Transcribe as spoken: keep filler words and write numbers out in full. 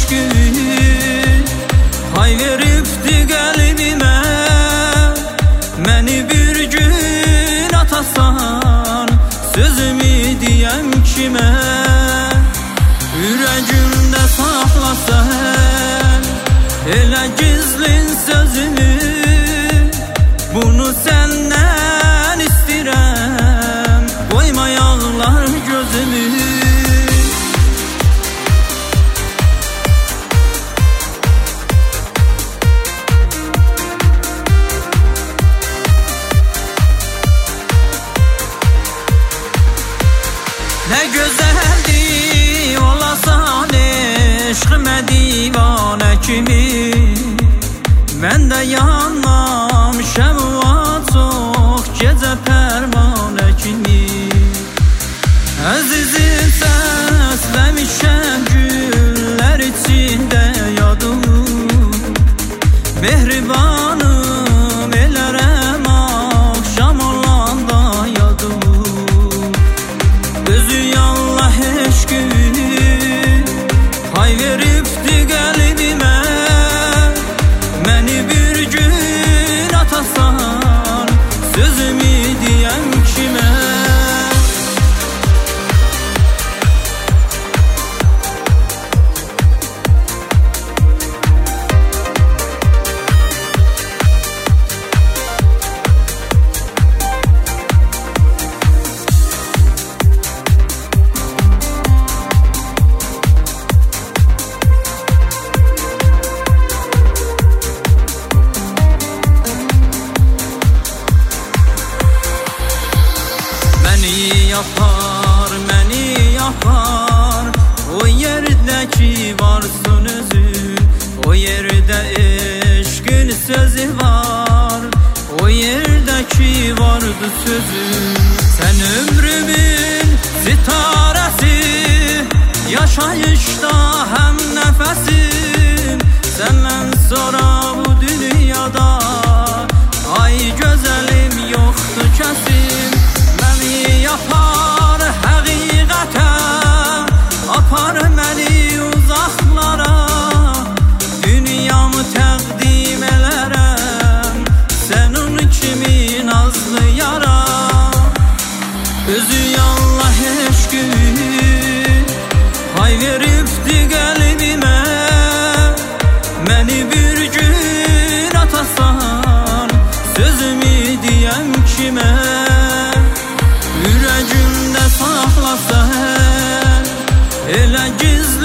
eşqin pay veribdi qəlbimə. Məni bir gün atasan, sözümü deyəm kimə? Ürəyimdə saxlasan, elə gizlin sözümü. Bunu səndən istirəm, qoyma yağlar gözümü. Nə gözəldir olasan eşqimə divanə kimi. Mən də yanmam şəmua çox gecə pərvanə kimi. Əzizim səsləmişəm güllər içində yadım. Mehribanım elərəm axşam olanda yadım. Özü Allah eşqini pay veribdi qəlbimə. Məni bir gün atasan, sözümü deyəm kimə? Məni yapar, məni yapar, o yerdə ki varsın özün. O yerdə eşqin sözü var, o yerdə ki vardı sözün. Sən ömrümün sitarəsi, yaşayışda həm nəfəsim. Səndən sonra bu dünyada ay gözəlim yoxdur kəsim. Məni yapar həqiqətə, apar məni uzaqlara. Dünyamı təqdim elərəm sənin kimi nazlı yara. Özü Allah eşqini pay veribdi qəlbimə. Məni bir gün atasan, sözümü deyəm kimə? Ürəyimdə saxlasan, elə giz